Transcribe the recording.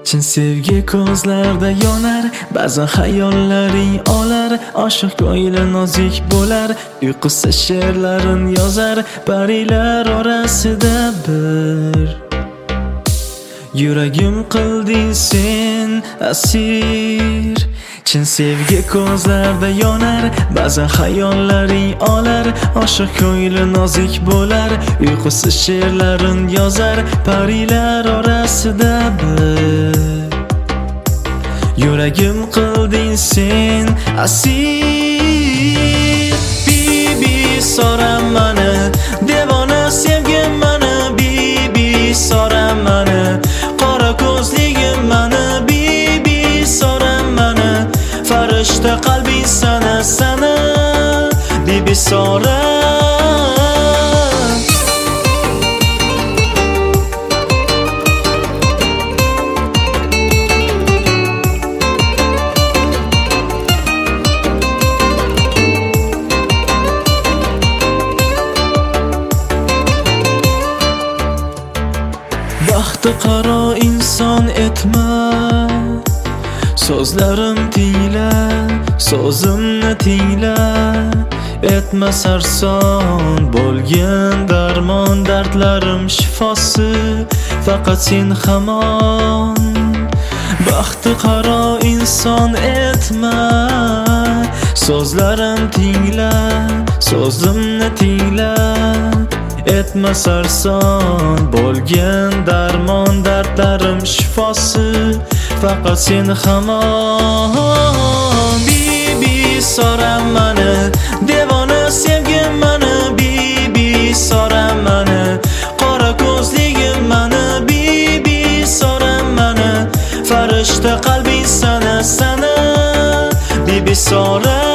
Chin sevgi ko'zlarda yonar, ba'zan xayollaring olar. Oshiq ko'ngli nozik bo'lar, uyqusi she'rlarin yozar. Parilar orasida bir yuragim qilding sen asir. Chin sevgi ko'zlarda yonar, ba'zan xayollaring olar. Oshiq ko'ngli nozik bo'lar, uyqusi she'rlarin yozar. Parilar orasida bir yuragim qilding sen asir. Bibi so'ram mani, devona sevgim mani. Bibi so'ram mani, qora ko'zligim mani. Bibi so'ram mani, farishta qalbing sana, sana. Bibi so'ram. Baxti qaro inson etma, so'zlarim tingla, so'zimni tingla. Etma sarson bo'lgan darmon, dardlarim shifosi faqat sen hamon. Baxti qaro inson etma, so'zlarim tingla, so'zimni tingla. Etma sarson bo'lgan darmon, dardlarim shifosi faqat sen hamon. Bibi so'ram mani, devona sevgim mani. Bibi so'ram mani, qora ko'zligim mani. Bibi so'ram mani, farishta qalbing sana, sana. Bibi so'ram.